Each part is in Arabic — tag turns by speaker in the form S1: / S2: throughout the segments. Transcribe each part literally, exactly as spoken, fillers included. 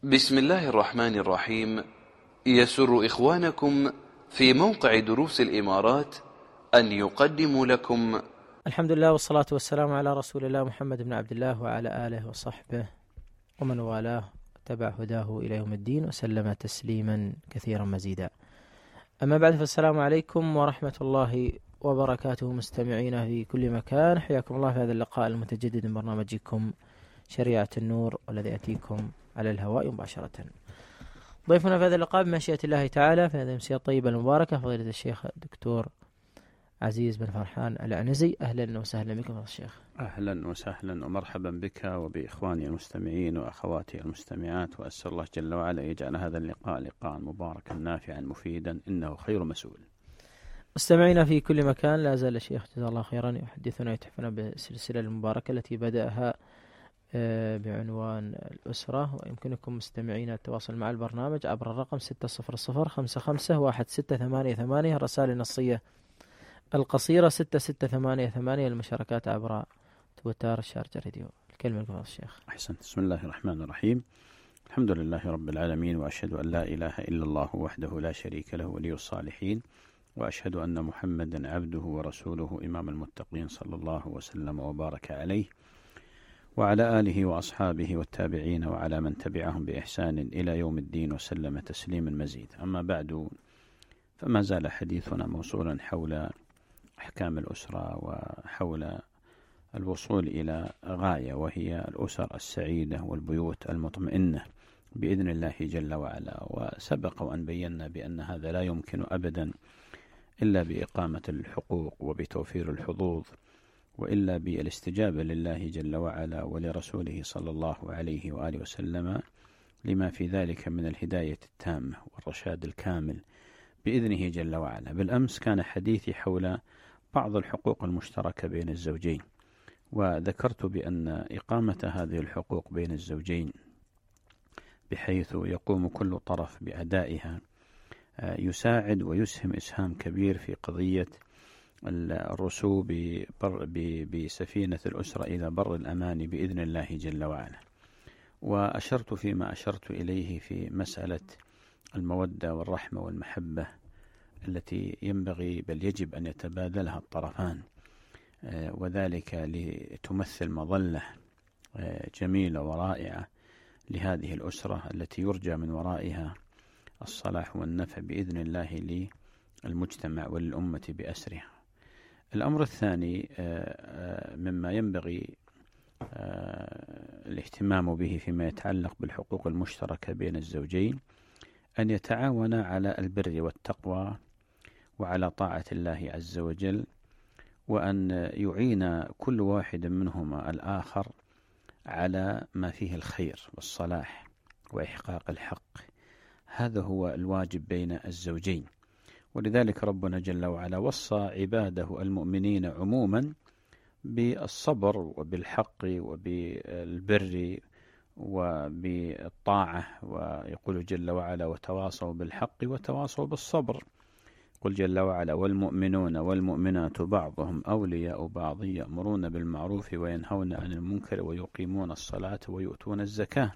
S1: بسم الله الرحمن الرحيم. يسر إخوانكم في موقع دروس الإمارات أن يقدموا لكم
S2: الحمد لله والصلاة والسلام على رسول الله محمد بن عبد الله وعلى آله وصحبه ومن والاه تبع هداه إلى يوم الدين وسلم تسليما كثيرا مزيدا. أما بعد، فالسلام عليكم ورحمة الله وبركاته مستمعينا في كل مكان، حياكم الله في هذا اللقاء المتجدد من برنامجكم شريعة النور، والذي يأتيكم على الهواء مباشرة. ضيفنا في هذا اللقاء بمشيئة الله تعالى في هذه الأمسية الطيبة المباركة فضيلة الشيخ الدكتور عزيز بن فرحان العنزي. أهلا وسهلا بكم يا الشيخ.
S3: أهلا وسهلا ومرحبا بك وبإخواني المستمعين وأخواتي المستمعات، وأسأل الله جل وعلا يجعل هذا اللقاء لقاء مباركا نافعا مفيدا، إنه خير مسؤول.
S2: مستمعينا في كل مكان، لا زال الشيخ جزاه الله خيرا يحدثنا ويتحفنا بالسلسلة المباركة التي بدأها بعنوان الأسرة، ويمكنكم مستمعينا التواصل مع البرنامج عبر الرقم ستة صفر صفر خمسة خمسة واحد ستة ثمانية ثمانية، الرسائل النصية القصيرة ستة ستة ثمانية ثمانية، المشاركات عبر تويتر شارجة راديو. الكلمة لكم الشيخ.
S3: أحسنت. بسم الله الرحمن الرحيم. الحمد لله رب العالمين، وأشهد أن لا إله إلا الله وحده لا شريك له ولي الصالحين، وأشهد أن محمدا عبده ورسوله إمام المتقين، صلى الله وسلم وبارك عليه وعلى آله وأصحابه والتابعين وعلى من تبعهم بإحسان إلى يوم الدين وسلم تسليما مزيدا. أما بعد، فما زال حديثنا موصولا حول أحكام الأسرة وحول الوصول إلى غاية، وهي الأسر السعيدة والبيوت المطمئنة بإذن الله جل وعلا. وسبق وأن بينا بأن هذا لا يمكن أبدا إلا بإقامة الحقوق وبتوفير الحظوظ، وإلا بالاستجابة لله جل وعلا ولرسوله صلى الله عليه وآله وسلم، لما في ذلك من الهداية التامة والرشاد الكامل بإذنه جل وعلا. بالأمس كان حديثي حول بعض الحقوق المشتركة بين الزوجين، وذكرت بأن إقامة هذه الحقوق بين الزوجين بحيث يقوم كل طرف بأدائها يساعد ويسهم إسهام كبير في قضية الرسو بسفينة الأسرة إلى بر الأمان بإذن الله جل وعلا. وأشرت فيما أشرت إليه في مسألة المودة والرحمة والمحبة التي ينبغي بل يجب أن يتبادلها الطرفان، وذلك لتمثل مظلة جميلة ورائعة لهذه الأسرة التي يرجى من ورائها الصلاح والنفع بإذن الله للمجتمع وللأمة بأسرها. الأمر الثاني مما ينبغي الاهتمام به فيما يتعلق بالحقوق المشتركة بين الزوجين أن يتعاونا على البر والتقوى وعلى طاعة الله عز وجل، وأن يعين كل واحد منهما الآخر على ما فيه الخير والصلاح وإحقاق الحق. هذا هو الواجب بين الزوجين. ولذلك ربنا جل وعلا وصى عباده المؤمنين عموما بالصبر وبالحق وبالبر وبالطاعة، ويقول جل وعلا وتواصوا بالحق وتواصوا بالصبر. قل جل وعلا والمؤمنون والمؤمنات بعضهم أولياء بعض يأمرون بالمعروف وينهون عن المنكر ويقيمون الصلاة ويؤتون الزكاة.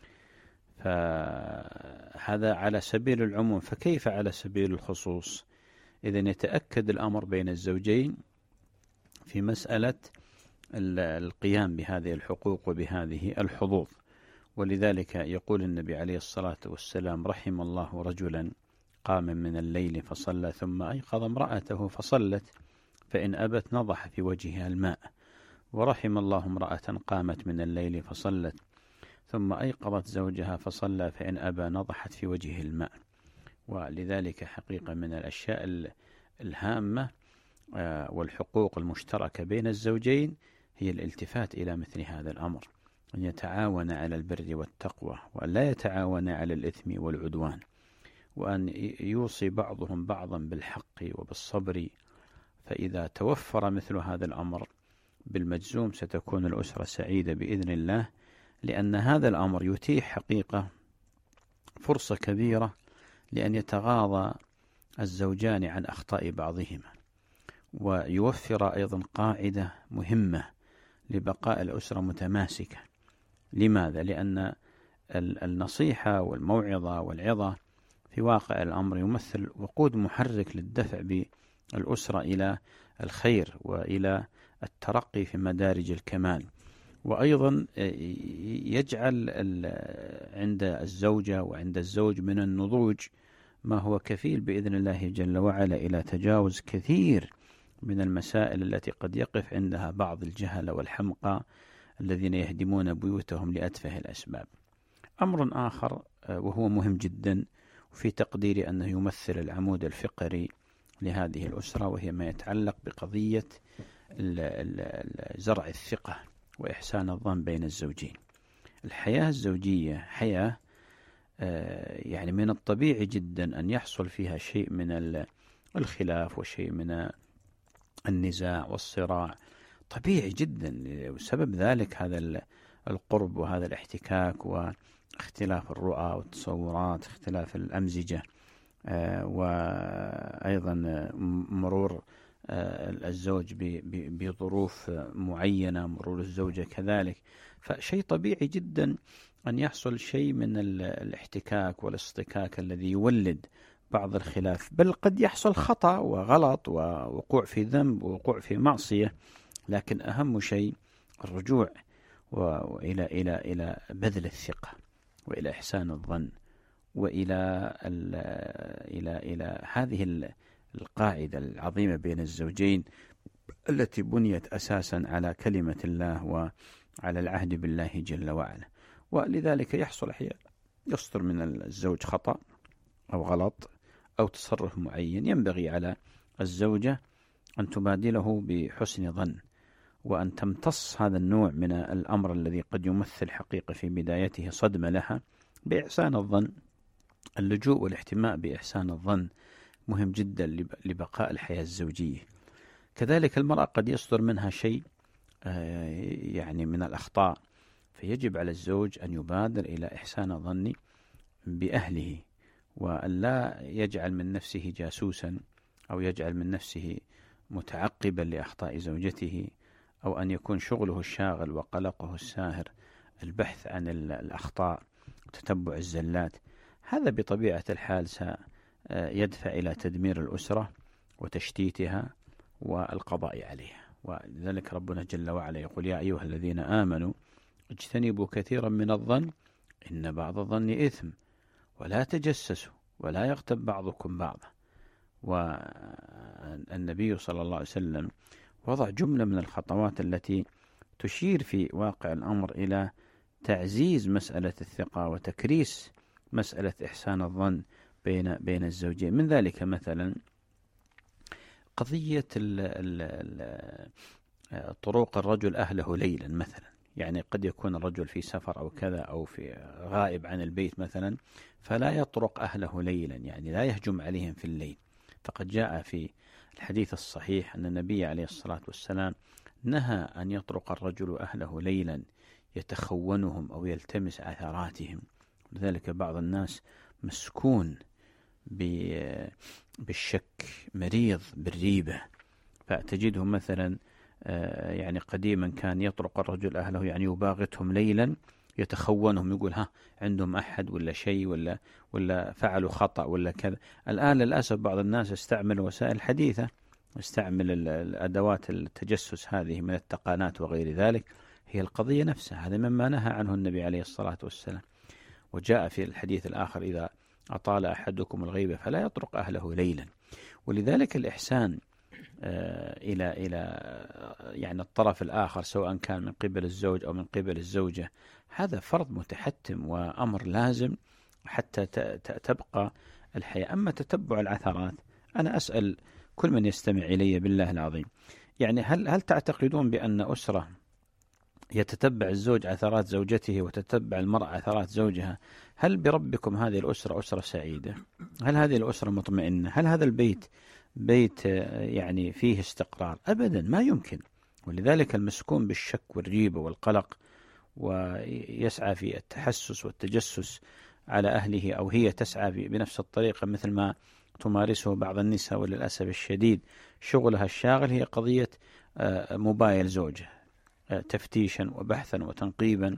S3: فهذا على سبيل العموم، فكيف على سبيل الخصوص؟ إذن يتأكد الأمر بين الزوجين في مسألة القيام بهذه الحقوق وبهذه الحظوظ. ولذلك يقول النبي عليه الصلاة والسلام رحم الله رجلا قام من الليل فصلى ثم أيقظ امرأته فصلت فإن أبت نضح في وجهها الماء، ورحم الله امرأة قامت من الليل فصلت ثم أيقظت زوجها فصلى فإن أبى نضحت في وجهه الماء. ولذلك حقيقة من الأشياء الهامة والحقوق المشتركة بين الزوجين هي الالتفات إلى مثل هذا الأمر، أن يتعاون على البر والتقوى وأن لا يتعاون على الإثم والعدوان، وأن يوصي بعضهم بعضا بالحق وبالصبر. فإذا توفر مثل هذا الأمر بالمجزوم ستكون الأسرة سعيدة بإذن الله، لأن هذا الأمر يتيح حقيقة فرصة كبيرة لأن يتغاضى الزوجان عن أخطاء بعضهما، ويوفر أيضا قاعدة مهمة لبقاء الأسرة متماسكة. لماذا؟ لأن النصيحة والموعظة والعظة في واقع الأمر يمثل وقود محرك للدفع بالأسرة إلى الخير وإلى الترقي في مدارج الكمال، وأيضا يجعل عند الزوجة وعند الزوج من النضوج ما هو كفيل بإذن الله جل وعلا إلى تجاوز كثير من المسائل التي قد يقف عندها بعض الجهل والحمقى الذين يهدمون بيوتهم لأتفه الأسباب. أمر آخر وهو مهم جدا وفي تقديري أنه يمثل العمود الفقري لهذه الأسرة، وهي ما يتعلق بقضية زرع الثقة وإحسان الظن بين الزوجين. الحياة الزوجية حياة يعني من الطبيعي جدا أن يحصل فيها شيء من الخلاف وشيء من النزاع والصراع، طبيعي جدا، وسبب ذلك هذا القرب وهذا الاحتكاك واختلاف الرؤى والتصورات، اختلاف الأمزجة، وأيضا مرور الزوج بظروف معينة، مرور الزوجة كذلك. فشيء طبيعي جدا أن يحصل شيء من الاحتكاك والاصطكاك الذي يولد بعض الخلاف، بل قد يحصل خطأ وغلط ووقوع في ذنب ووقوع في معصية، لكن أهم شيء الرجوع وإلى إلى إلى بذل الثقة وإلى إحسان الظن وإلى إلى إلى هذه القاعدة العظيمة بين الزوجين التي بنيت أساسا على كلمة الله وعلى العهد بالله جل وعلا. ولذلك يحصل أحيانا يصدر من الزوج خطأ أو غلط أو تصرف معين، ينبغي على الزوجة أن تبادله بحسن ظن، وأن تمتص هذا النوع من الأمر الذي قد يمثل حقيقة في بدايته صدمة لها بإحسان الظن. اللجوء والاحتماء بإحسان الظن مهم جدا لبقاء الحياة الزوجية. كذلك المرأة قد يصدر منها شيء يعني من الأخطاء، فيجب على الزوج أن يبادر إلى إحسان الظن بأهله، وأن لا يجعل من نفسه جاسوسا أو يجعل من نفسه متعقبا لأخطاء زوجته، أو أن يكون شغله الشاغل وقلقه الساهر البحث عن الأخطاء وتتبع الزلات. هذا بطبيعة الحال سيدفع إلى تدمير الأسرة وتشتيتها والقضاء عليها. ولذلك ربنا جل وعلا يقول: يا أيها الذين آمنوا اجتنبوا كثيرا من الظن إن بعض الظن إثم ولا تجسسوا ولا يغتب بعضكم بعضا. والنبي صلى الله عليه وسلم وضع جملة من الخطوات التي تشير في واقع الأمر إلى تعزيز مسألة الثقة وتكريس مسألة إحسان الظن بين بين الزوجين. من ذلك مثلا قضية طرق الرجل أهله ليلا مثلا، يعني قد يكون الرجل في سفر أو كذا أو في غائب عن البيت مثلا، فلا يطرق أهله ليلا، يعني لا يهجم عليهم في الليل. فقد جاء في الحديث الصحيح أن النبي عليه الصلاة والسلام نهى أن يطرق الرجل أهله ليلا يتخونهم أو يلتمس عثراتهم. لذلك بعض الناس مسكون بالشك، مريض بالريبة، فتجدهم مثلا يعني قديما كان يطرق الرجل أهله يعني يباغتهم ليلا يتخونهم، يقول ها عندهم أحد ولا شيء ولا ولا فعلوا خطأ ولا كذا. الآن للأسف بعض الناس يستعمل وسائل حديثة، يستعمل الأدوات التجسس هذه من التقانات وغير ذلك. هي القضية نفسها، هذا مما نهى عنه النبي عليه الصلاة والسلام. وجاء في الحديث الآخر: إذا أطال أحدكم الغيبة فلا يطرق أهله ليلا. ولذلك الإحسان إلى إلى يعني الطرف الآخر سواء كان من قبل الزوج أو من قبل الزوجة، هذا فرض متحتم وأمر لازم حتى تبقى الحياة. أما تتبع العثرات، أنا أسأل كل من يستمع إلي بالله العظيم، يعني هل هل تعتقدون بأن أسرة يتتبع الزوج عثرات زوجته وتتبع المرأة عثرات زوجها، هل بربكم هذه الأسرة أسرة سعيدة؟ هل هذه الأسرة مطمئنة؟ هل هذا البيت بيت يعني فيه استقرار؟ أبدا، ما يمكن. ولذلك المسكون بالشك والريبة والقلق ويسعى في التحسس والتجسس على أهله، أو هي تسعى بنفس الطريقة مثل ما تمارسه بعض النساء، وللأسف الشديد شغلها الشاغل هي قضية موبايل زوجها، تفتيشا وبحثا وتنقيبا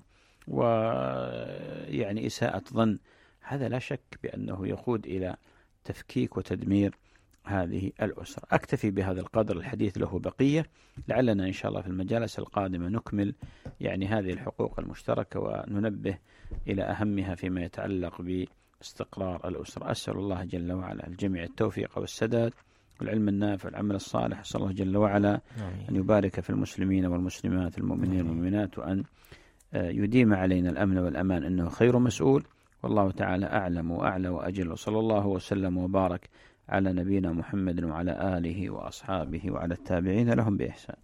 S3: ويعني إساءة ظن، هذا لا شك بأنه يقود إلى تفكيك وتدمير هذه الأسرة. أكتفي بهذا القدر، الحديث له بقية، لعلنا إن شاء الله في المجالس القادمة نكمل يعني هذه الحقوق المشتركة وننبه إلى أهمها فيما يتعلق باستقرار الأسرة. أسأل الله جل وعلا الجميع التوفيق والسداد والعلم النافع والعمل الصالح. أسأل الله جل وعلا أن يبارك في المسلمين والمسلمات المؤمنين والمؤمنات، وأن يديم علينا الأمن والأمان، إنه خير مسؤول، والله تعالى أعلم وأعلى وأجل. وصلى الله وسلم وبارك على نبينا محمد وعلى آله وأصحابه وعلى التابعين لهم بإحسان.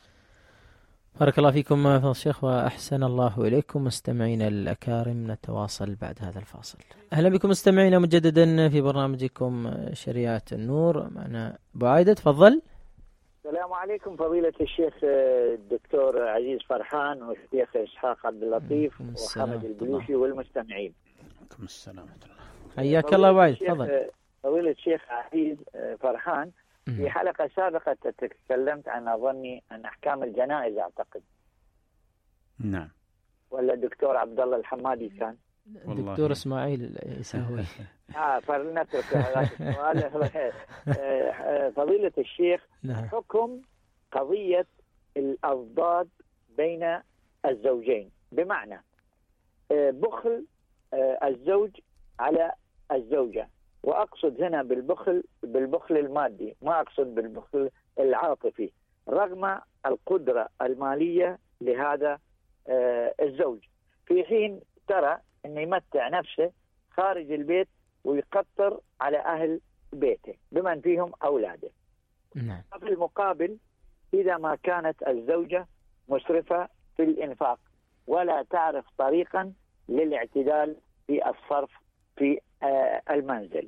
S2: بارك الله فيكم فضيلة الشيخ وأحسن الله إليكم. مستمعينا الأكارم، نتواصل بعد هذا الفاصل. أهلا بكم مستمعينا مجددا في برنامجكم شريعة النور. معنا أبو عايدة، تفضل.
S4: السلام عليكم فضيلة الشيخ الدكتور عزيز فرحان والشيخ إسحاق عبد اللطيف وحمد البلوشي والمستمعين.
S3: عليكم السلام ورحمة الله.
S2: حياك الله أبو عايدة، تفضل.
S4: فضيلة الشيخ عزيز فرحان، في حلقة سابقة تكلمت عن أظني عن أحكام الجنائز أعتقد.
S3: نعم.
S4: ولا الدكتور عبد الله الحمادي كان؟
S2: الدكتور إسماعيل يساوي.
S4: آه فلنترك هذا السؤال. فضيلة الشيخ، حكم قضية الأضداد بين الزوجين، بمعنى بخل الزوج على الزوجة، وأقصد هنا بالبخل بالبخل المادي، ما أقصد بالبخل العاطفي، رغم القدرة المالية لهذا الزوج، في حين ترى أن يمتع نفسه خارج البيت ويقطر على أهل بيته بمن فيهم أولاده.
S2: نعم.
S4: في المقابل، إذا ما كانت الزوجة مسرفة في الإنفاق ولا تعرف طريقا للاعتدال في الصرف في المنزل.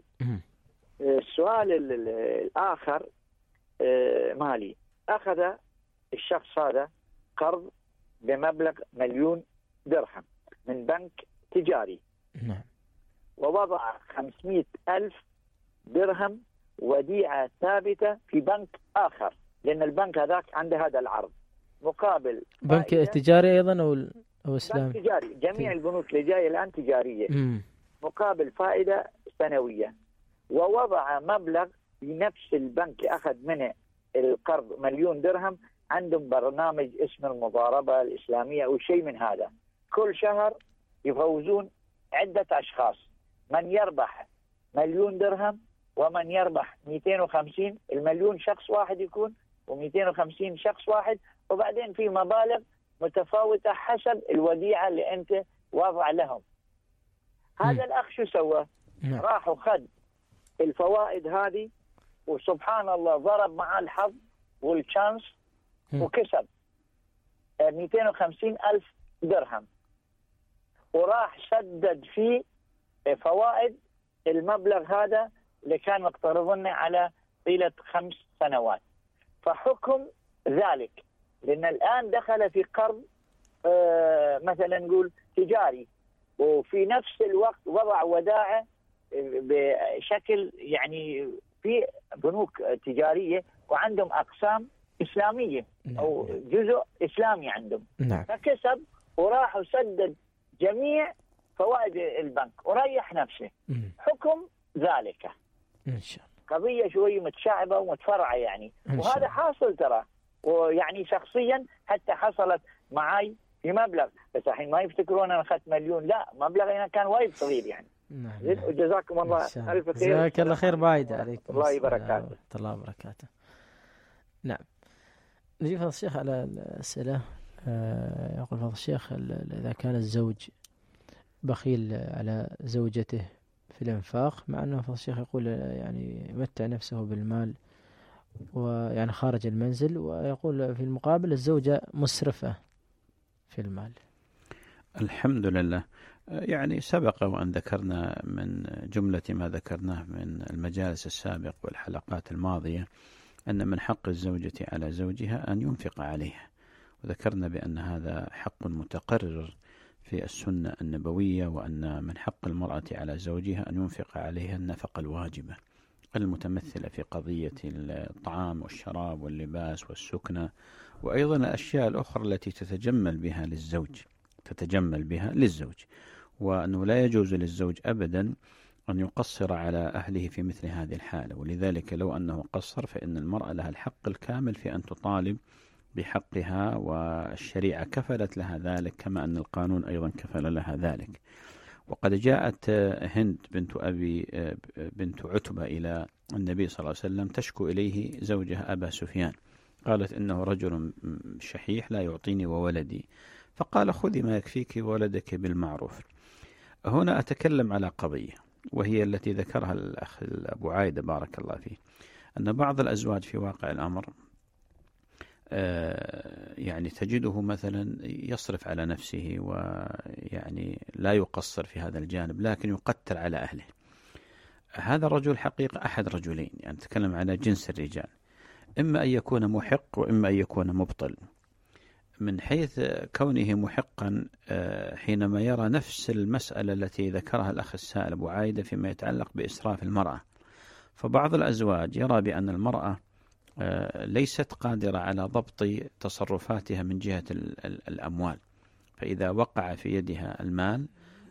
S4: السؤال الآخر مالي. أخذ الشخص هذا قرض بمبلغ مليون درهم من بنك تجاري.
S2: نعم.
S4: ووضع خمسمائة ألف درهم وديعة ثابتة في بنك آخر، لأن البنك هذاك عنده هذا العرض مقابل
S2: بنك تجاري أيضا أو أو إسلامي؟
S4: بنك تجاري، جميع البنوك اللي جاية الآن تجارية.
S2: مم.
S4: مقابل فائدة سنوية، ووضع مبلغ في نفس البنك أخذ منه القرض مليون درهم، عندهم برنامج اسمه المضاربة الإسلامية أو شيء من هذا، كل شهر يفوزون عدة أشخاص، من يربح مليون درهم ومن يربح مئتين وخمسين، المليون شخص واحد يكون ومئتين وخمسين شخص واحد، وبعدين في مبالغ متفاوتة حسب الوديعة اللي أنت واضع لهم. هذا الأخ شو سوى؟ راح وخد الفوائد هذه، وسبحان الله ضرب معاه الحظ والشانس وكسب مئتين وخمسين ألف درهم، وراح سدد فيه فوائد المبلغ هذا اللي كان مقترضنه على طيلة خمس سنوات. فحكم ذلك، لأن الآن دخل في قرض آه مثلا نقول تجاري، وفي نفس الوقت وضع ودائع بشكل يعني في بنوك تجارية وعندهم أقسام إسلامية أو جزء إسلامي عندهم.
S2: نعم.
S4: فكسب وراح وسدد جميع فوائد البنك وريح نفسه.
S2: مم.
S4: حكم ذلك
S2: إن شاء الله.
S4: قضية شوية متشعبة ومتفرعة يعني، وهذا حاصل ترى، ويعني شخصيا حتى حصلت معي في مبلغ، بس الحين ما يفتكرون أنا أخذت مليون، لا مبلغ هنا كان وايد صغير يعني.
S2: نعم.
S4: جزاكم الله ألف خير.
S2: جزاك الله خير بايد عليكم.
S4: الله وبركاته.
S2: الله وبركاته. نعم. نجي فضل الشيخ على الأسئلة. آه يقول فضل الشيخ، إذا كان الزوج بخيل على زوجته في الإنفاق، مع أنه فضل الشيخ يقول يعني يمتع نفسه بالمال ويعني خارج المنزل، ويقول في المقابل الزوجة مسرفة في المال.
S3: الحمد لله. يعني سبق وأن ذكرنا من جملة ما ذكرناه من المجالس السابق والحلقات الماضية أن من حق الزوجة على زوجها أن ينفق عليها، وذكرنا بأن هذا حق متقرر في السنة النبوية، وأن من حق المرأة على زوجها أن ينفق عليها النفقة الواجبة المتمثلة في قضية الطعام والشراب واللباس والسكنة، وأيضا الأشياء الأخرى التي تتجمل بها للزوج. تتجمل بها للزوج، وأنه لا يجوز للزوج أبدا أن يقصر على أهله في مثل هذه الحالة. ولذلك لو أنه قصر فإن المرأة لها الحق الكامل في أن تطالب بحقها، والشريعة كفلت لها ذلك كما أن القانون أيضا كفل لها ذلك. وقد جاءت هند بنت أبي بنت عتبة إلى النبي صلى الله عليه وسلم تشكو إليه زوجها أبا سفيان، قالت إنه رجل شحيح لا يعطيني وولدي، فقال خذي ما يكفيك وولدك بالمعروف. هنا أتكلم على قضية وهي التي ذكرها الأخ أبو عايدة بارك الله فيه، أن بعض الأزواج في واقع الأمر يعني تجده مثلا يصرف على نفسه ويعني لا يقصر في هذا الجانب، لكن يقتر على أهله. هذا الرجل حقيقة أحد رجلين، يعني نتكلم على جنس الرجال، إما أن يكون محق وإما أن يكون مبطل. من حيث كونه محقا حينما يرى نفس المسألة التي ذكرها الأخ السائل أبو عايدة فيما يتعلق بإسراف المرأة، فبعض الأزواج يرى بأن المرأة ليست قادرة على ضبط تصرفاتها من جهة الأموال، فإذا وقع في يدها المال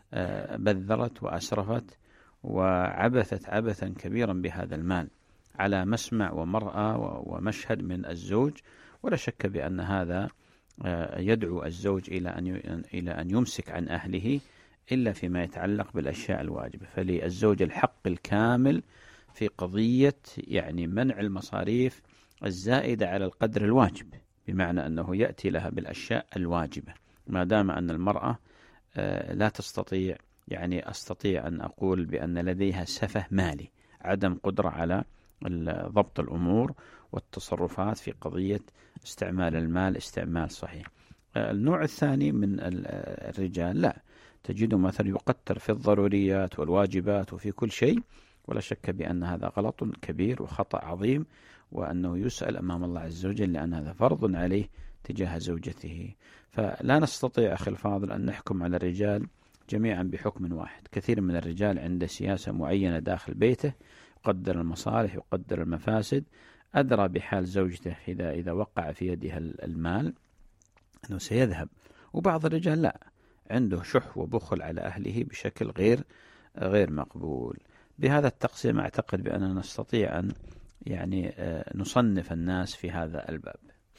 S3: بذرت وأسرفت وعبثت عبثا كبيرا بهذا المال على مسمع ومرأة ومشهد من الزوج. ولا شك بأن هذا يدعو الزوج إلى أن إلى أن يمسك عن أهله إلا فيما يتعلق بالأشياء الواجبة. فللزوج الحق الكامل في قضية يعني منع المصاريف الزائدة على القدر الواجب، بمعنى أنه يأتي لها بالأشياء الواجبة، ما دام أن المرأة لا تستطيع، يعني أستطيع أن أقول بأن لديها سفه مالي، عدم قدرة على ضبط الأمور والتصرفات في قضية استعمال المال استعمال صحيح. النوع الثاني من الرجال لا، تجده مثلا يقتر في الضروريات والواجبات وفي كل شيء، ولا شك بأن هذا غلط كبير وخطأ عظيم، وأنه يسأل أمام الله عز وجل، لأن هذا فرض عليه تجاه زوجته. فلا نستطيع أخي الفاضل أن نحكم على الرجال جميعا بحكم واحد. كثير من الرجال عنده سياسة معينة داخل بيته، يقدر المصالح يقدر المفاسد، أدرى بحال زوجته إذا إذا وقع في يدها المال أنه سيذهب. وبعض الرجال لا، عنده شح وبخل على أهله بشكل غير غير مقبول. بهذا التقسيم أعتقد بأننا نستطيع أن يعني نصنف الناس في هذا الباب.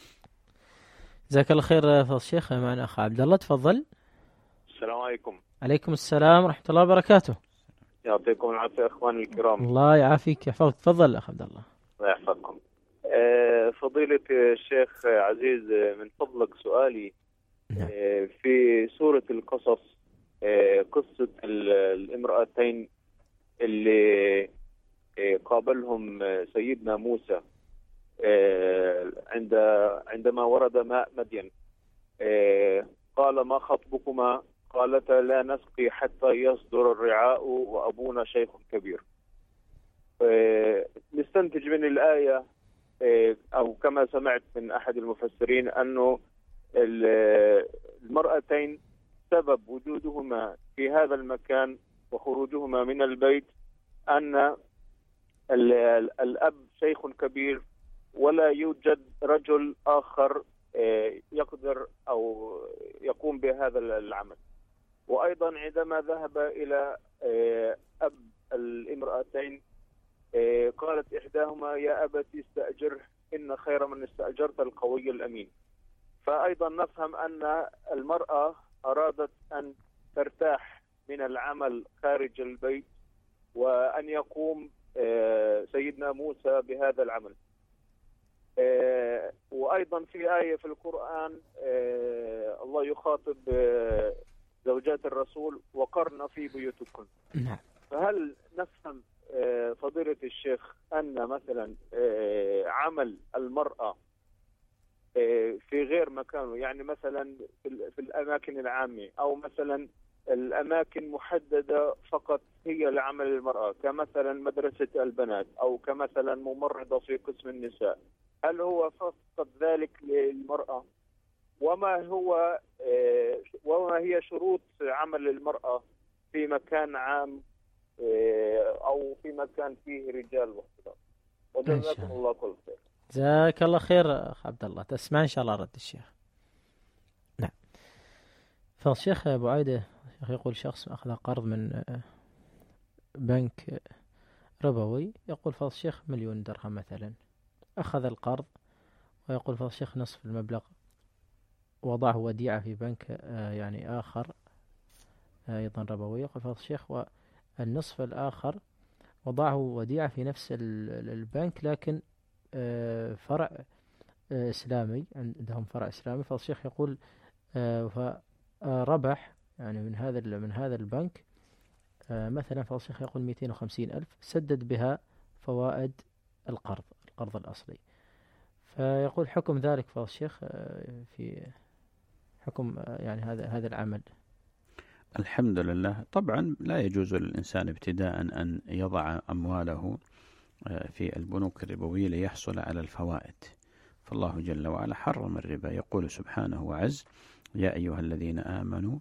S2: جزاك الله خير فضل الشيخ. معنا أخ عبد الله، تفضل.
S5: السلام عليكم.
S2: عليكم السلام ورحمة الله وبركاته.
S5: يعطيكم العافية أخواني الكرام.
S2: الله يعافيك يحفظك. تفضل أخ عبد الله.
S5: الله يحفظكم. فضيلة الشيخ عزيز، من فضلك سؤالي في سورة القصص قصة الامرأتين اللي قابلهم سيدنا موسى عند عندما ورد ماء مدين، قال ما خطبكما؟ قالتا لا نسقي حتى يصدر الرعاء وأبونا شيخ كبير. نستنتج من الآية أو كما سمعت من أحد المفسرين أنه المرأتين سبب وجودهما في هذا المكان وخروجهما من البيت أن الأب شيخ كبير ولا يوجد رجل آخر يقدر أو يقوم بهذا العمل. وأيضا عندما ذهب إلى أب الامرأتين قالت إحداهما يا أبتي استأجره إن خير من استأجرت القوي الأمين. فأيضا نفهم أن المرأة أرادت أن ترتاح من العمل خارج البيت وأن يقوم سيدنا موسى بهذا العمل. وأيضا في آية في القرآن الله يخاطب زوجات الرسول وقرن في بيوتكن. فهل نفهم فضيلة الشيخ أن مثلا عمل المرأة في غير مكانه، يعني مثلا في الأماكن العامة أو مثلا الأماكن محددة فقط هي لعمل المرأة، كمثلا مدرسة البنات أو كمثلا ممرضة في قسم النساء، هل هو فقط ذلك للمرأة؟ وما هو وما هي شروط عمل المرأة في مكان عام أو في مكان فيه رجال واختلاط؟ وجزاكم الله كل خير.
S2: جزاك الله خير أخ عبد الله. تسمع إن شاء الله رد الشيخ. نعم. فالشيخ أبو عايدة يقول شخص أخذ قرض من بنك ربوي، يقول فضل الشيخ مليون درهم مثلا، أخذ القرض ويقول فضل الشيخ نصف المبلغ وضعه وديعة في بنك يعني آخر أيضا ربوي، يقول فضل الشيخ والنصف الآخر وضعه وديعة في نفس البنك لكن فرع إسلامي، عندهم فرع إسلامي. فضل الشيخ يقول فربح يعني من هذا من هذا البنك مثلا، فضل الشيخ يقول مئتين وخمسين ألف، سدد بها فوائد القرض القرض الأصلي. فيقول حكم ذلك فضل الشيخ في حكم يعني هذا هذا العمل.
S3: الحمد لله. طبعا لا يجوز للإنسان ابتداء أن يضع أمواله في البنوك الربوية ليحصل على الفوائد، فالله جل وعلا حرم الربا، يقول سبحانه وعز: يا أيها الذين آمنوا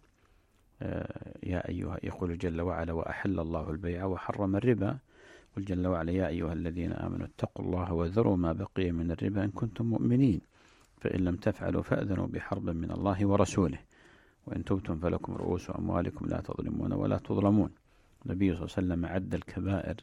S3: يا أيها يقول جل وعلا: وأحل الله البيع وحرم الربا. قل جل وعلا: يا أيها الذين آمنوا اتقوا الله وذروا ما بقي من الربا إن كنتم مؤمنين، فإن لم تفعلوا فأذنوا بحرب من الله ورسوله، وإن تبتم فلكم رؤوس أموالكم لا تظلمون ولا تظلمون. النبي صلى الله عليه وسلم عد الكبائر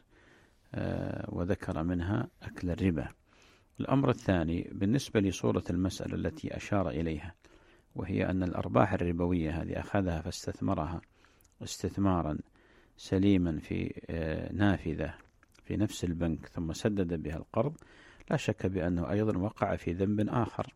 S3: وذكر منها أكل الربا. الأمر الثاني بالنسبة لصورة المسألة التي أشار إليها، وهي أن الأرباح الربوية هذه أخذها فاستثمرها استثمارا سليما في نافذة في نفس البنك ثم سدد بها القرض، لا شك بأنه أيضا وقع في ذنب آخر.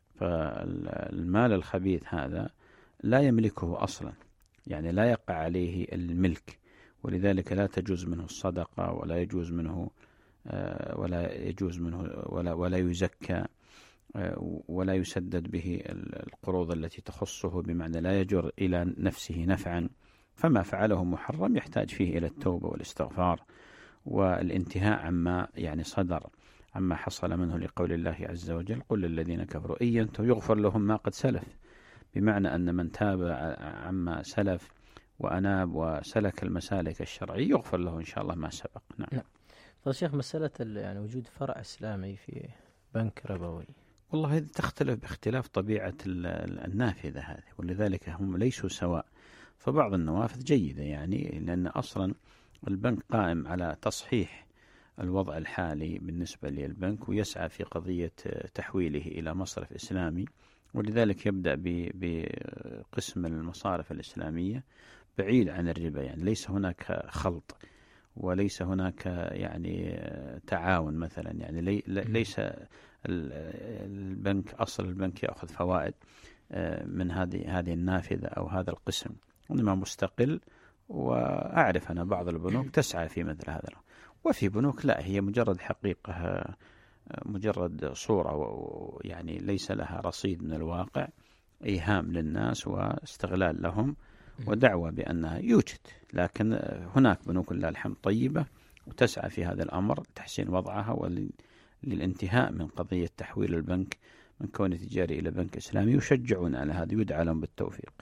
S3: فالمال الخبيث هذا لا يملكه أصلا، يعني لا يقع عليه الملك، ولذلك لا تجوز منه الصدقة ولا يجوز منه ولا يجوز منه ولا ولا يزكى ولا يسدد به القروض التي تخصه، بمعنى لا يجر إلى نفسه نفعا. فما فعله محرم يحتاج فيه إلى التوبة والاستغفار والانتهاء عما يعني صدر عما حصل منه، لقول الله عز وجل: قل للذين كفروا إن ينتهوا يغفر لهم ما قد سلف، بمعنى أن من تاب عما سلف وأناب وسلك المسالك الشرعية يغفر له إن شاء الله ما سبق. نعم.
S2: نعم. طيب شيخ، مسألة يعني وجود فرع إسلامي في بنك ربوي،
S3: والله هذه تختلف باختلاف طبيعة النافذة هذه، ولذلك هم ليسوا سواء. فبعض النوافذ جيدة يعني، لأن أصلا البنك قائم على تصحيح الوضع الحالي بالنسبة للبنك، ويسعى في قضية تحويله إلى مصرف إسلامي، ولذلك يبدأ بقسم المصارف الإسلامية بعيد عن الربا، يعني ليس هناك خلط وليس هناك يعني تعاون مثلا، يعني لي ليس البنك أصل البنك يأخذ فوائد من هذه هذه النافذة أو هذا القسم، إنما مستقل. وأعرف أنا بعض البنوك تسعى في مثل هذا، وفي بنوك لا، هي مجرد حقيقة مجرد صورة، يعني ليس لها رصيد من الواقع، إيهام للناس واستغلال لهم ودعوة بأنها يوجد. لكن هناك بنوك لله الحمد طيبة وتسعى في هذا الأمر تحسين وضعها وللانتهاء من قضية تحويل البنك من كون تجاري إلى بنك إسلامي، يشجعون على هذا، يدعى لهم بالتوفيق.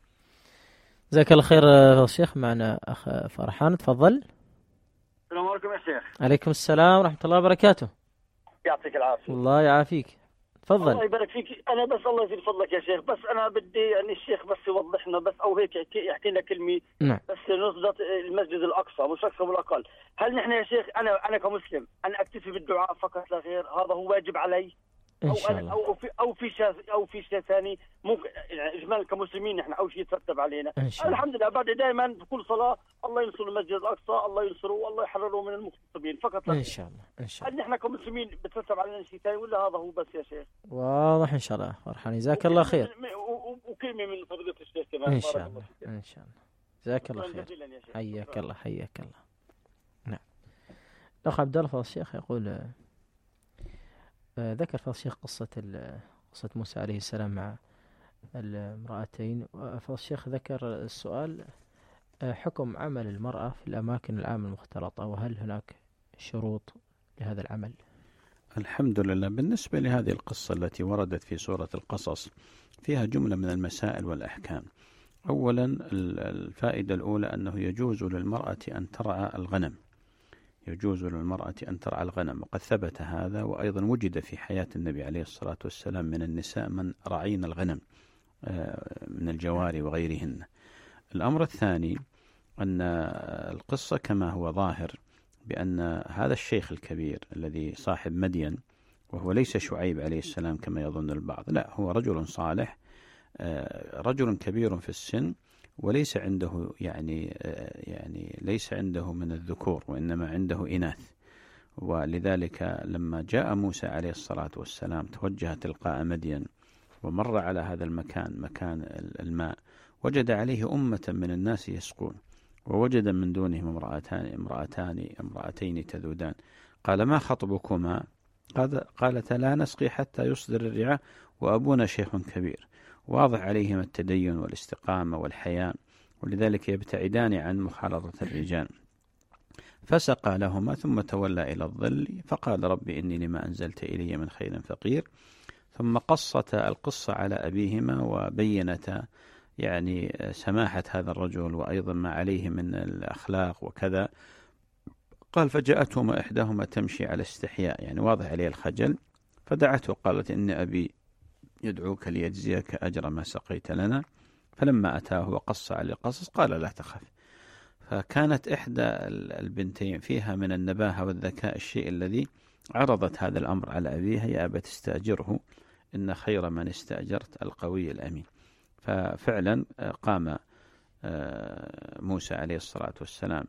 S2: جزاك الله خير الشيخ. معنا أخ فرحان، تفضل.
S6: السلام عليكم يا شيخ.
S2: عليكم السلام ورحمة الله وبركاته.
S6: يعطيك العافية.
S2: الله يعافيك، تفضل.
S6: الله يبارك فيك. أنا بس الله يزيد فضلك يا شيخ، بس أنا بدي يعني الشيخ بس يوضح لنا بس أو هيك يحكي لنا كلمة.
S2: نعم.
S6: بس نصرة المسجد الأقصى مش أكثر ولا أقل. هل نحن يا شيخ أنا أنا كمسلم أنا أكتفي بالدعاء فقط لا غير؟ هذا هو واجب علي؟
S2: إن
S6: أو
S2: شاء الله.
S6: أو في أو في شيء أو في شيء ثاني ممكن يعني إجمال كمسلمين نحن أو شيء يترتب علينا.
S2: إن شاء الله.
S6: الحمد لله بعد دائما بكل صلاة الله ينصر المسجد الأقصى، الله ينصره والله يحرره من المغتصبين فقط لا غير.
S2: إن شاء الله إن شاء
S6: هل
S2: الله.
S6: نحن كمسلمين بترتب علينا شيء ثاني ولا هذا هو بس يا شيخ؟
S2: واضح إن شاء الله. فرحان، جزاك الله خير.
S6: وكلمة من فضيلة الشيخ كمان.
S2: إن شاء الله إن شاء الله. جزاك الله خير.
S6: جزيلا يا شيخ.
S2: حياك الله حياك الله. نعم. الأخ عبد الله فضل الشيخ يقول آه ذكر فضل الشيخ قصة قصة موسى عليه السلام مع المرأتين، فضل الشيخ ذكر السؤال آه حكم عمل المرأة في الأماكن العامة المختلطة، وهل هناك شروط لهذا العمل؟
S3: الحمد لله. بالنسبة لهذه القصة التي وردت في سورة القصص فيها جملة من المسائل والأحكام. أولا الفائدة الأولى أنه يجوز للمرأة أن ترعى الغنم، يجوز للمرأة أن ترعى الغنم، وقد ثبت هذا، وأيضا وجد في حياة النبي عليه الصلاة والسلام من النساء من رعين الغنم، من الجواري وغيرهن. الأمر الثاني أن القصة كما هو ظاهر بأن هذا الشيخ الكبير الذي صاحب مدين، وهو ليس شعيب عليه السلام كما يظن البعض، لا، هو رجل صالح، رجل كبير في السن، وليس عنده يعني يعني ليس عنده من الذكور، وإنما عنده إناث. ولذلك لما جاء موسى عليه الصلاة والسلام توجه تلقاء مدين ومر على هذا المكان، مكان الماء، وجد عليه أمة من الناس يسقون، ووجد من دونهم امرأتان امرأتان امرأتين تذودان. قال: ما خطبكما؟ قالتا: لا نسقي حتى يصدر الرعاء وأبونا شيخ كبير. واضح عليهم التدين والاستقامة والحياء، ولذلك يبتعدان عن مخالطة الرجال. فسقى لهما ثم تولى إلى الظل فقال: ربي إني لما أنزلت إلي من خير فقير. ثم قصت القصة على أبيهما وبينت يعني سماحة هذا الرجل وأيضا ما عليه من الأخلاق وكذا. قال: فجاءتهما إحداهما تمشي على استحياء، يعني واضح عليه الخجل، فدعته قالت: إن أبي يدعوك ليجزيك أجر ما سقيت لنا. فلما أتاه وقص عليه القصص قال: لا تخف. فكانت إحدى البنتين فيها من النباهة والذكاء الشيء الذي عرضت هذا الأمر على أبيها: يا أبا تستأجره إن خير من استأجرت القوي الأمين. ففعلا قام موسى عليه الصلاة والسلام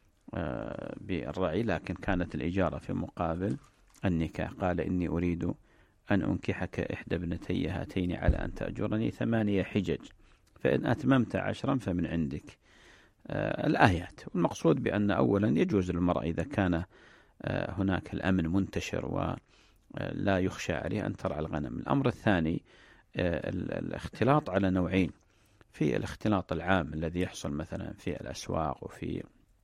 S3: بالرعي، لكن كانت الإجارة في مقابل النكاح. قال: إني أريد أن أنكحك إحدى ابنتي هاتين على أن تأجرني ثمانية حجج فإن أتممت عشرا فمن عندك. الآيات. والمقصود بأن أولا يجوز للمرأة إذا كان هناك الأمن منتشر ولا يخشى عليه أن ترعى الغنم. الأمر الثاني الاختلاط على نوعين: في الاختلاط العام الذي يحصل مثلا في الأسواق وفي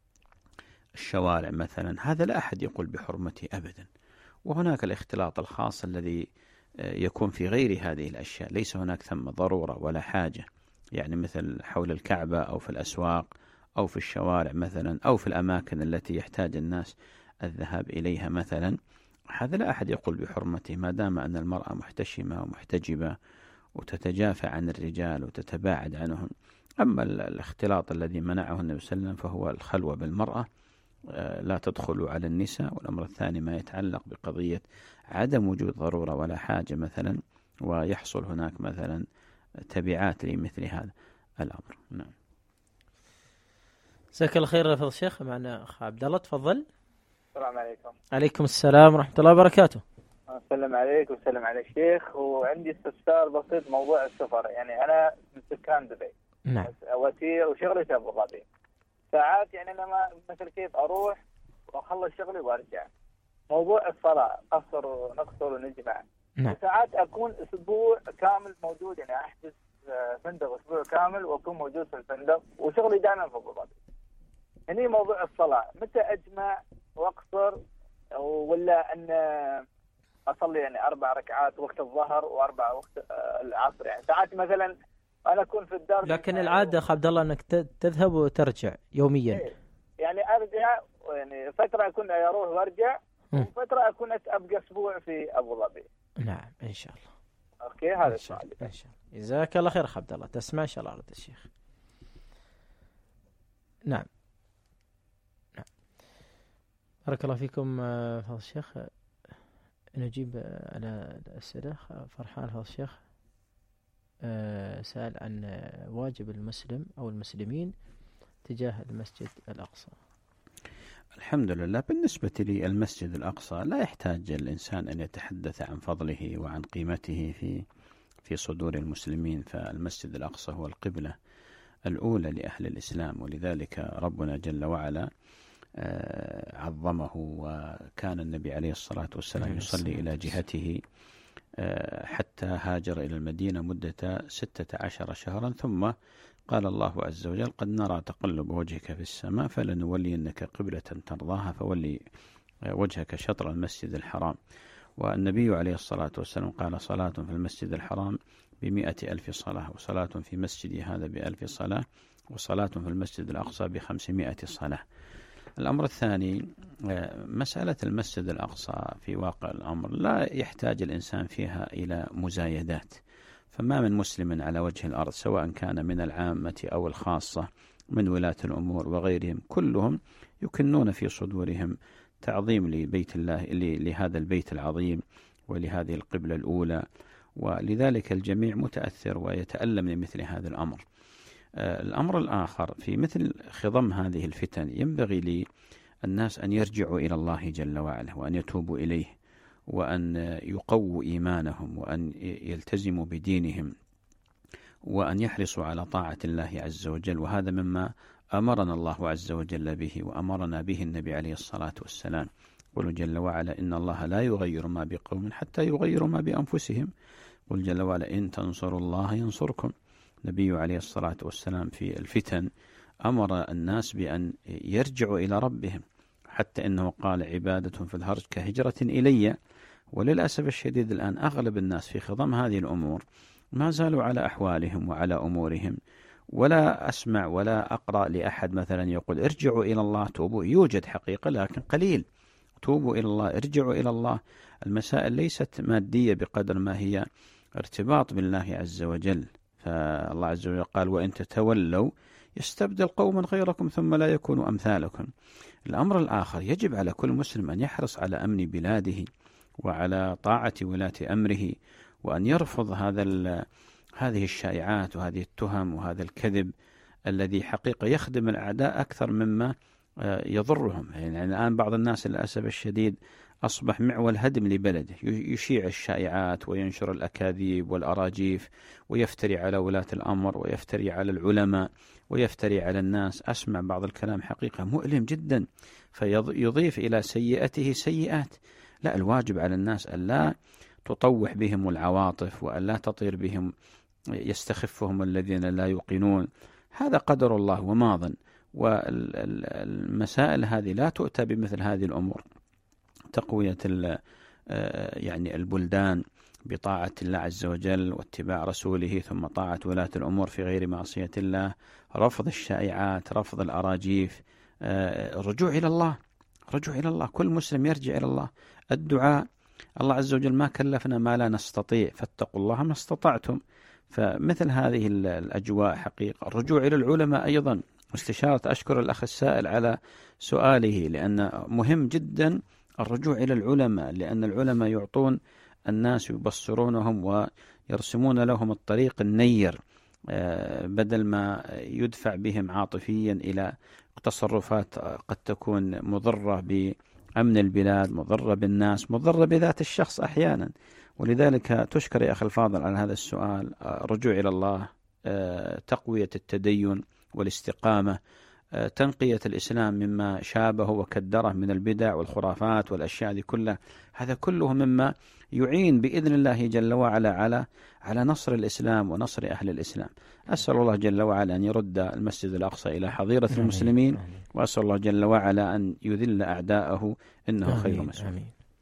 S3: الشوارع مثلا، هذا لا أحد يقول بحرمته أبدا. وهناك الاختلاط الخاص الذي يكون في غير هذه الأشياء، ليس هناك ثم ضرورة ولا حاجة، يعني مثل حول الكعبة أو في الأسواق أو في الشوارع مثلا أو في الأماكن التي يحتاج الناس الذهاب إليها مثلا، هذا لا أحد يقول بحرمته ما دام أن المرأة محتشمة ومحتجبة وتتجافى عن الرجال وتتباعد عنهم. أما الاختلاط الذي منعه النبي صلى الله عليه وسلم فهو الخلوة بالمرأة، لا تدخلوا على النساء. والأمر الثاني ما يتعلق بقضية عدم وجود ضرورة ولا حاجة مثلا، ويحصل هناك مثلا تبعات لمثل هذا الأمر. نعم.
S2: جزاك الله خير يا فضل الشيخ. معنا أخ عبد الله، تفضل.
S7: السلام عليكم.
S2: عليكم السلام ورحمة الله وبركاته.
S7: أسلم عليك وسلم على الشيخ. وعندي استفسار بسيط موضوع السفر. يعني أنا من سكان دبي.
S2: نعم.
S7: وسير وشغلي في أبو ظبي. ساعات يعني أنا ما مثل كيف أروح وأخلص شغلي وأرجع. موضوع الصلاة قصر ونقصر ونجمع.
S2: نعم.
S7: ساعات أكون أسبوع كامل موجود، يعني أحجز فندق أسبوع كامل وأكون موجود في الفندق وشغلي دائما في أبو ظبي. هني موضوع الصلاة متى أجمع وأقصر، ولا أن أصلي يعني أربع ركعات وقت الظهر وأربع وقت العصر؟ يعني ساعات مثلا أنا أكون في الدار،
S2: لكن العادة أخ عبد الله أنك تذهب وترجع يوميا.
S7: إيه. يعني أرجع يعني فترة أكون أروح وأرجع، وفترة أكون أبقى أسبوع في أبو ظبي.
S2: نعم إن شاء الله.
S7: أوكي هذا السؤال.
S2: إن شاء الله. جزاك الله خير أخ عبد الله. تسمع إن شاء الله رد الشيخ. نعم. نعم. بارك الله فيكم فضل الشيخ. نجيب على الأسئلة. فرحان فضل الشيخ سأل عن واجب المسلم أو المسلمين تجاه المسجد الأقصى.
S3: الحمد لله. بالنسبة لي المسجد الأقصى لا يحتاج الإنسان أن يتحدث عن فضله وعن قيمته في في صدور المسلمين، فالمسجد الأقصى هو القبلة الأولى لأهل الإسلام، ولذلك ربنا جل وعلا عظمه، وكان النبي عليه الصلاة والسلام يصلي إلى جهته حتى هاجر إلى المدينة مدة ستة عشر شهرا. ثم قال الله عز وجل: قد نرى تقلب وجهك في السماء فلنولينك قبلة ترضاها فولي وجهك شطر المسجد الحرام. والنبي عليه الصلاة والسلام قال: صلاة في المسجد الحرام بمئة ألف صلاة، وصلاة في مسجدي هذا بألف صلاة، وصلاة في المسجد الأقصى بخمسمائة صلاة. الأمر الثاني مسألة المسجد الأقصى في واقع الأمر لا يحتاج الإنسان فيها إلى مزايدات، فما من مسلم على وجه الأرض سواء كان من العامة أو الخاصة من ولاة الأمور وغيرهم، كلهم يكنون في صدورهم تعظيم لبيت الله، لهذا البيت العظيم ولهذه القبلة الأولى، ولذلك الجميع متأثر ويتألم لمثل هذا الأمر. الأمر الآخر في مثل خضم هذه الفتن ينبغي للناس أن يرجعوا إلى الله جل وعلا وأن يتوبوا إليه وأن يقووا إيمانهم وأن يلتزموا بدينهم وأن يحرصوا على طاعة الله عز وجل، وهذا مما أمرنا الله عز وجل به وأمرنا به النبي عليه الصلاة والسلام. قل جل وعلا إن الله لا يغير ما بقوم حتى يغيروا ما بأنفسهم. قل جل وعلا إن تنصروا الله ينصركم. النبي عليه الصلاة والسلام في الفتن أمر الناس بأن يرجعوا إلى ربهم، حتى إنه قال عبادة في الهرج كهجرة إلي. وللأسف الشديد الآن أغلب الناس في خضم هذه الأمور ما زالوا على أحوالهم وعلى أمورهم، ولا أسمع ولا أقرأ لأحد مثلا يقول ارجعوا إلى الله توبوا. يوجد حقيقة لكن قليل. توبوا إلى الله، ارجعوا إلى الله. المسائل ليست مادية بقدر ما هي ارتباط بالله عز وجل. فالله عز وجل قال وإن تتولوا يستبدل قوما غيركم ثم لا يكونوا أمثالكم. الأمر الآخر يجب على كل مسلم أن يحرص على أمن بلاده وعلى طاعة ولاة أمره، وأن يرفض هذا هذه الشائعات وهذه التهم وهذا الكذب الذي حقيقة يخدم الأعداء أكثر مما يضرهم. يعني الآن بعض الناس للأسف الشديد أصبح معول هدم لبلده، يشيع الشائعات وينشر الأكاذيب والأراجيف ويفتري على ولاة الأمر ويفتري على العلماء ويفتري على الناس. أسمع بعض الكلام حقيقة مؤلم جدا، فيضيف إلى سيئته سيئات. لا، الواجب على الناس أن لا تطوح بهم العواطف وأن لا تطير بهم يستخفهم الذين لا يوقنون. هذا قدر الله وما ظن. والمسائل هذه لا تؤتى بمثل هذه الأمور. تقوية يعني البلدان بطاعة الله عز وجل واتباع رسوله، ثم طاعة ولاة الأمور في غير معصية الله، رفض الشائعات، رفض الأراجيف، الرجوع إلى الله. رجوع إلى الله، كل مسلم يرجع إلى الله. الدعاء، الله عز وجل ما كلفنا ما لا نستطيع، فاتقوا الله ما استطعتم. فمثل هذه الأجواء حقيقة. الرجوع إلى العلماء أيضا، واستشارة. أشكر الأخ السائل على سؤاله، لأن مهم جدا الرجوع إلى العلماء، لأن العلماء يعطون الناس ويبصرونهم ويرسمون لهم الطريق النير، بدل ما يدفع بهم عاطفيا إلى تصرفات قد تكون مضرة بأمن البلاد، مضرة بالناس، مضرة بذات الشخص أحيانا. ولذلك تشكر يا أخي الفاضل على هذا السؤال. رجوع إلى الله، تقوية التدين والاستقامة، تنقية الإسلام مما شابه وكدره من البدع والخرافات والأشياء هذه كلها، هذا كله مما يعين بإذن الله جل وعلا على على نصر الإسلام ونصر أهل الإسلام. أسأل الله جل وعلا أن يرد المسجد الأقصى إلى حظيرة المسلمين، وأسأل الله جل وعلا أن يذل أعداءه إنه خير مسؤول.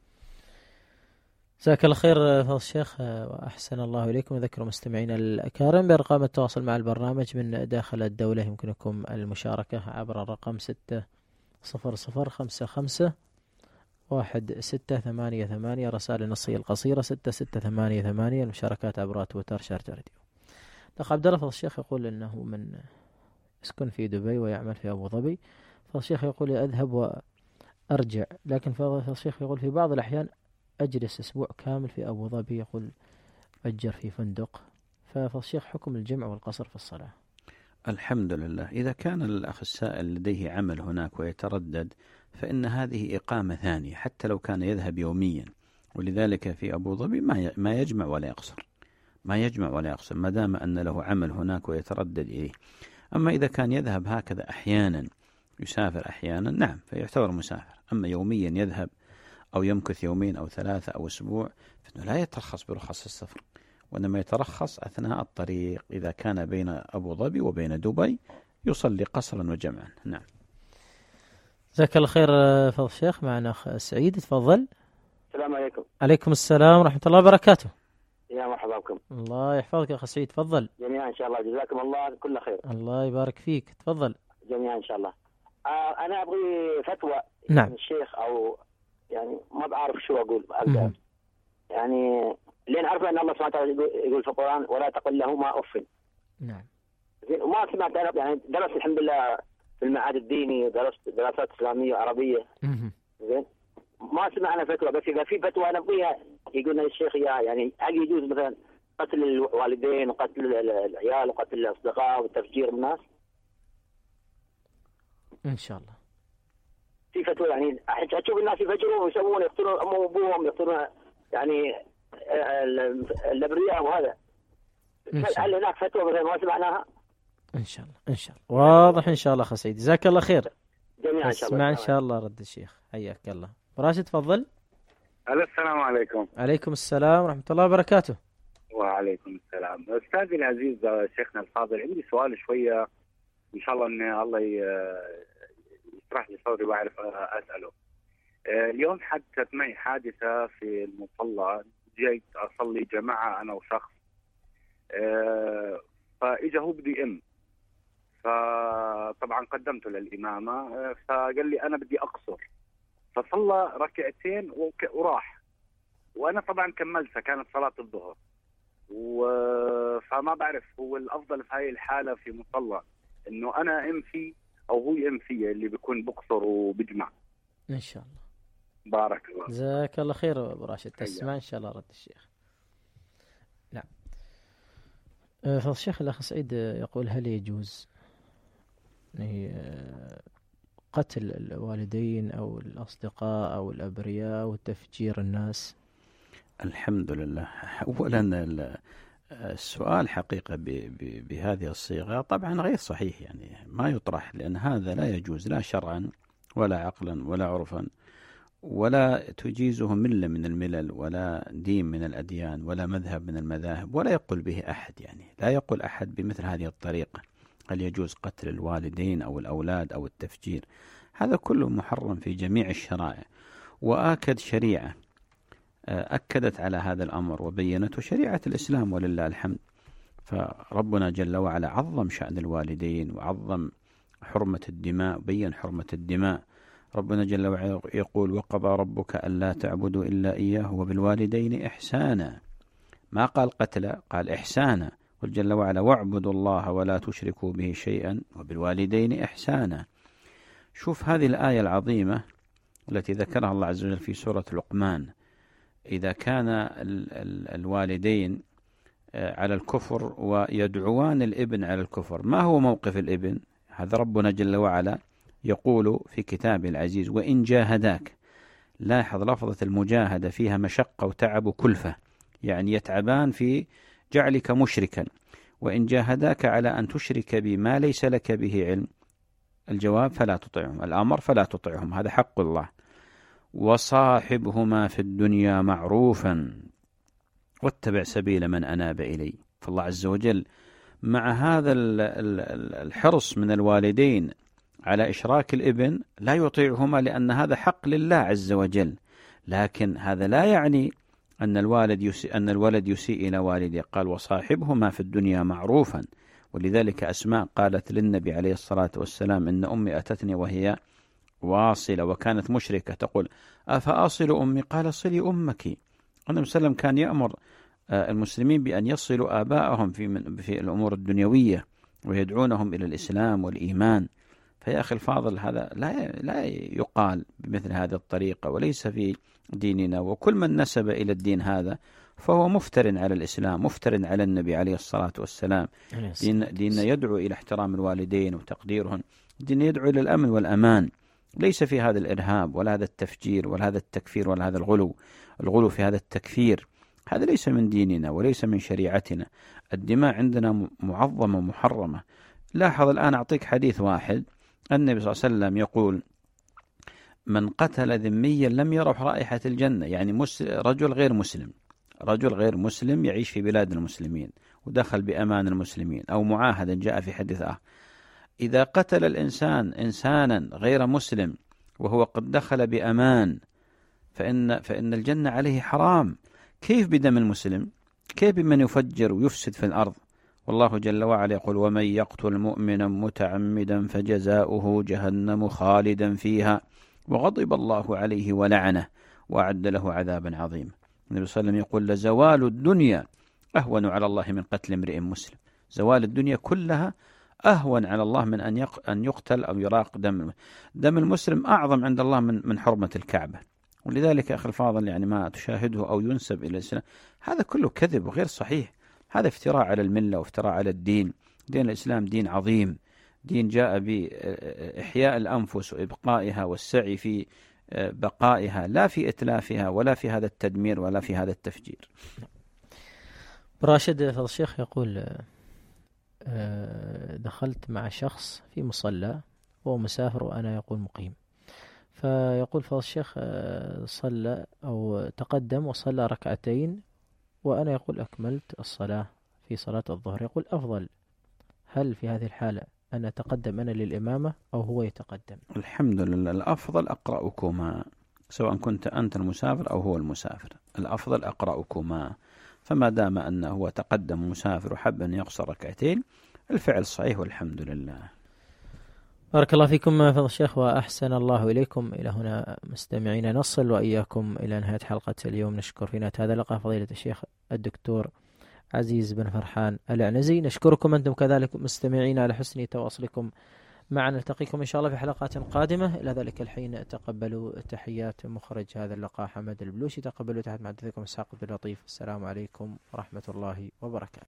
S2: جزاك الله خير فضل الشيخ، وأحسن الله إليكم. وذكر مستمعينا الأكارم بأرقام التواصل مع البرنامج من داخل الدولة يمكنكم المشاركة عبر الرقم ستة صفر صفر خمسة خمسة واحد ستة ثمانية ثمانية، رسائل النصية القصيرة ستة ستة ثمانية ثمانية، المشاركات عبر تويتر شارجة راديو. الأخ عبد الله فضل الشيخ يقول إنه من يسكن في دبي ويعمل في أبو ظبي. فضل الشيخ يقول أذهب وأرجع، لكن فضل الشيخ يقول في بعض الأحيان أجلس أسبوع كامل في أبو ظبي، يقول أجر في فندق. فالشيخ حكم الجمع والقصر في الصلاة.
S3: الحمد لله. إذا كان الأخ السائل لديه عمل هناك ويتردد، فإن هذه إقامة ثانية حتى لو كان يذهب يوميا. ولذلك في أبو ظبي ما ما يجمع ولا يقصر، ما يجمع ولا يقصر ما دام أن له عمل هناك ويتردد إليه. أما إذا كان يذهب هكذا أحيانا، يسافر أحيانا، نعم فيعتبر مسافر. أما يوميا يذهب أو يمكث يومين أو ثلاثة أو أسبوع، فإنه لا يترخص برخص السفر، وإنما يترخص أثناء الطريق إذا كان بين أبو ظبي وبين دبي يصلي قصرا وجمعا. نعم.
S2: جزاك الله خير فضل الشيخ. معنا أخ سعيد، تفضل.
S6: السلام عليكم.
S2: عليكم السلام ورحمة الله وبركاته.
S6: يا مرحبا بكم.
S2: الله يحفظك يا أخ سعيد، تفضل.
S6: جميعا إن شاء الله، جزاكم الله كل خير.
S2: الله يبارك فيك، تفضل.
S6: جميعا إن شاء الله. آه أنا أبغي فتوى
S2: نعم.
S6: من الشيخ، أو يعني ما بعرف شو أقول.
S8: يعني لين عرفنا أن الله سبحانه وتعالى يقول في القرآن ولا تقل لهما أف.
S2: نعم.
S8: وما سمعت أنا يعني درست الحمد لله في المعهد الديني ودرست دراسات إسلامية وعربية. زين ما سمعنا فتوى، بس إذا في فتوى نبغيها يقولنا الشيخ يا يعني هل يجوز مثلا قتل الوالدين وقتل العيال وقتل الأصدقاء وتفجير الناس؟
S2: إن شاء الله.
S8: في فتوى يعني أشوف الناس يفجرون ويسوون يقتلون أمهم وأبوهم يقتلون يعني الأبرياء وهذا. هل هناك فتوى مثلا ما سمعناها؟
S2: إن شاء الله إن شاء الله واضح إن شاء الله أخي سعيد، جزاك الله خير.
S8: جميعا إن شاء الله.
S2: اسمع إن شاء الله رد الشيخ، حياك الله. راشد تفضل.
S9: السلام عليكم.
S2: عليكم السلام ورحمة الله وبركاته.
S9: وعليكم السلام. أستاذي العزيز شيخنا الفاضل، عندي سؤال شوية إن شاء الله أن الله يشرح لي صدري وأعرف أسأله. اليوم حدثت معي حادثة في المصلى، جيت أصلي جماعة أنا وشخص، فإجا هو بدي أم، فطبعا قدمته للإمامة، فقال لي أنا بدي أقصر، فصلى ركعتين وراح، وأنا طبعا كملتها كانت صلاة الظهر، فما بعرف هو الأفضل في هاي الحالة في مصلى إنه أنا أم فيه أو هو يم فيه اللي بيكون بقصر وبجمع.
S2: إن شاء الله.
S9: بارك الله.
S2: جزاك الله خير أبو راشد، تسمع إن شاء الله رد الشيخ. نعم. فالشيخ الأخ سعيد يقول هل يجوز قتل الوالدين أو الأصدقاء أو الأبرياء وتفجير الناس؟
S3: الحمد لله. أولا السؤال حقيقة بهذه الصيغة طبعا غير صحيح، يعني ما يطرح، لأن هذا لا يجوز لا شرعا ولا عقلا ولا عرفا، ولا تجيزه ملة من الملل ولا دين من الأديان ولا مذهب من المذاهب، ولا يقول به أحد، يعني لا يقول أحد بمثل هذه الطريقة هل يجوز قتل الوالدين أو الأولاد أو التفجير. هذا كله محرم في جميع الشرائع، وآكد شريعة أكدت على هذا الأمر وبينته شريعة الإسلام ولله الحمد. فربنا جل وعلا عظم شأن الوالدين وعظم حرمة الدماء، بين حرمة الدماء. ربنا جل وعلا يقول وقضى ربك ألا تعبدوا إلا إياه وبالوالدين إحسانا، ما قال قتلا، قال إحسانا. وجل وعلا واعبدوا الله ولا تشركوا به شيئا وبالوالدين إحسانا. شوف هذه الآية العظيمة التي ذكرها الله عز وجل في سورة لقمان، إذا كان الوالدين على الكفر ويدعوان الابن على الكفر، ما هو موقف الابن؟ هذا ربنا جل وعلا يقول في كتابه العزيز وإن جاهداك. لاحظ لفظة المجاهدة فيها مشقة وتعب وكلفة، يعني يتعبان في جعلك مشركا. وإن جاهداك على أن تشرك بما ليس لك به علم، الجواب فلا تطعهم، الأمر فلا تطعهم، هذا حق الله. وصاحبهما في الدنيا معروفا واتبع سبيل من أناب إلي. فالله عز وجل مع هذا الحرص من الوالدين على إشراك الابن لا يطيعهما، لأن هذا حق لله عز وجل، لكن هذا لا يعني أن الوالد يسيء أن الولد يسيء إلى والده. قال وصاحبهما في الدنيا معروفا. ولذلك أسماء قالت للنبي عليه الصلاة والسلام إن أمي أتتني وهي واصلة وكانت مشركة، تقول أفأصل أمي؟ قال صلي أمك. النبي صلى الله عليه وسلم كان يأمر المسلمين بأن يصلوا آباءهم في في الأمور الدنيوية ويدعونهم إلى الإسلام والإيمان. فيا أخي الفاضل هذا لا لا يقال بمثل هذه الطريقة، وليس في ديننا. وكل من نسب إلى الدين هذا فهو مفتر على الإسلام، مفتر على النبي عليه الصلاة والسلام. دين ديننا يدعو إلى احترام الوالدين وتقديرهم، دين يدعو إلى الأمن والأمان، ليس في هذا الإرهاب ولا هذا التفجير ولا هذا التكفير ولا هذا الغلو. الغلو في هذا التكفير هذا ليس من ديننا وليس من شريعتنا. الدماء عندنا معظمة ومحرمة. لاحظ الآن أعطيك حديث واحد، النبي صلى الله عليه وسلم يقول من قتل ذميا لم يرح رائحة الجنة، يعني رجل غير مسلم، رجل غير مسلم يعيش في بلاد المسلمين ودخل بأمان المسلمين، أو معاهدا جاء في حديث آخر، إذا قتل الإنسان إنسانا غير مسلم وهو قد دخل بأمان فإن, فإن الجنة عليه حرام. كيف بدم المسلم؟ كيف بمن يفجر ويفسد في الأرض؟ والله جل وعلا يقول ومن يقتل مؤمنا متعمدا فجزاؤه جهنم خالدا فيها وغضب الله عليه ولعنه وأعد له عذابا عظيما. النبي صلى الله عليه وسلم يقول لزوال الدنيا أهون على الله من قتل امرئ مسلم. زوال الدنيا كلها أهون على الله من أن أن يقتل أو يراق دم دم المسلم أعظم عند الله من من حرمة الكعبة. ولذلك أخي الفاضل يعني ما تشاهده أو ينسب إلى الإسلام هذا كله كذب وغير صحيح. هذا افتراء على الملة وافتراء على الدين. دين الإسلام دين عظيم، دين جاء بإحياء الأنفس وإبقائها والسعي في بقائها، لا في إتلافها ولا في هذا التدمير ولا في هذا التفجير.
S2: راشد فضل الشيخ يقول دخلت مع شخص في مصلى وهو مسافر وأنا يقول مقيم، فيقول فضل الشيخ صلى أو تقدم وصلى ركعتين وأنا يقول أكملت الصلاة في صلاة الظهر. يقول أفضل هل في هذه الحالة أن أتقدم أنا للإمامة أو هو يتقدم؟
S3: الحمد لله الأفضل أقرأكما، سواء كنت أنت المسافر أو هو المسافر، الأفضل أقرأكما. فما دام أنه هو تقدم مسافر وحب أن يقصر ركعتين الفعل صحيح والحمد لله.
S2: بارك الله فيكم فضل الشيخ وأحسن الله إليكم. إلى هنا مستمعين نصل وإياكم إلى نهاية حلقة اليوم. نشكر في نهاية هذا اللقاء فضيلة الشيخ الدكتور عزيز بن فرحان العنزي. نشكركم أنتم كذلك مستمعين على حسن تواصلكم معنا. نلتقيكم إن شاء الله في حلقات قادمة. إلى ذلك الحين تقبلوا تحيات مخرج هذا اللقاء حمد البلوشي. تقبلوا تحت محدثكم إسحاق عبد اللطيف. السلام عليكم ورحمة الله وبركاته.